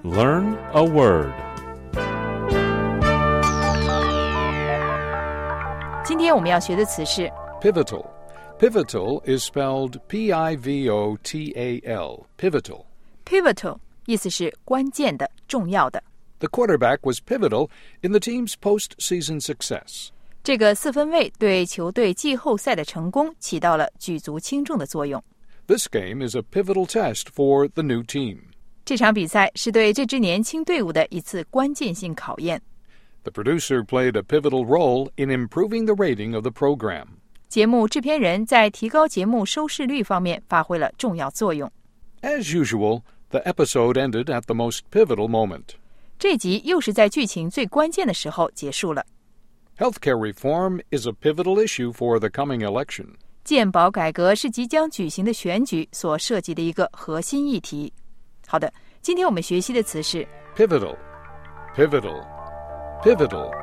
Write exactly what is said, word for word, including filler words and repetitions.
Learn a word. 今天我们要学的词是 Pivotal. Pivotal is spelled P I V O T A L. Pivotal. pivotal 意思是关键的、重要的。 The quarterback was pivotal in the team's postseason success. 这个四分卫对球队季后赛的成功起到了举足轻重的作用。 This game is a pivotal test for the new team. 这场比赛是对这支年轻队伍的一次关键性考验。 The producer played a pivotal role in improving the rating of the program. 节目制片人在提高节目收视率方面发挥了重要作用。 As usual, the episode ended at the most pivotal moment. 这集又是在剧情最关键的时候结束了。 Healthcare reform is a pivotal issue for the coming election. 健保改革是即将举行的选举所涉及的一个核心议题。好的，今天我们学习的词是 Pivotal. Pivotal. Pivotal.